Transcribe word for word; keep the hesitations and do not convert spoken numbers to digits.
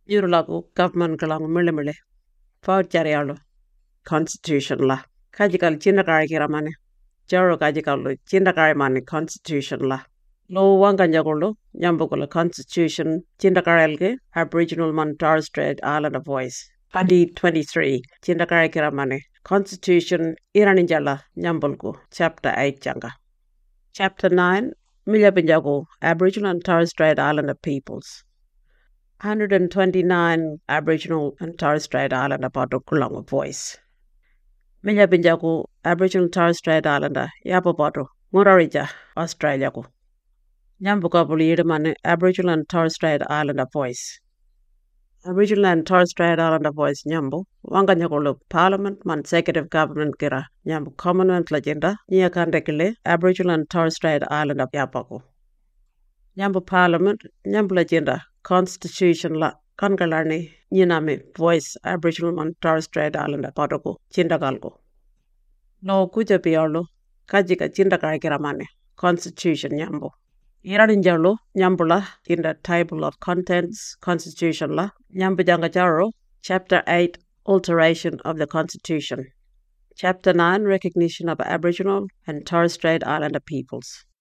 Yurulagu government kalang milimili. Faucharialu constitution la. Kajikal chindakari kiramani. Jaro kajikalu chindakari mani constitution la. Lo wanganjagulu nyambukula constitution chindakarelge Aboriginal man Torres Strait Islander voice. twenty twenty-three chindakari kiramani constitution iraninjala nyambulku chapter eight janga. Chapter nine Milyapinjagu Aboriginal and Torres Strait Islander peoples. one hundred twenty-nine Aboriginal and Torres Strait Islander Patokulanga voice. Milyapinjagu Aboriginal and Torres Strait Islander Yapapato Murarija Australia ku. Nyambukabuli Yidamane Aboriginal and Torres Strait Islander voice. Aboriginal and Torres Strait Islander voice Nyambu Wanganyakulu Parliament man Executive Government Kira Nyambu Commonwealth Legenda Nyakandekile Aboriginal and Torres Strait Islander Yapaku. Nyambu Parliament Nyambu Legenda Constitution la Kangalani Nyinami voice Aboriginal man Torres Strait Islander Patoku Chindagalgo. No Kujapiolo Kajika Chindakakiramane Constitution Nyambu. Iraninjalo Nyambula in the table of contents Constitution la Nyambujangajaro Chapter eight Alteration of the Constitution. Chapter nine Recognition of Aboriginal and Torres Strait Islander peoples.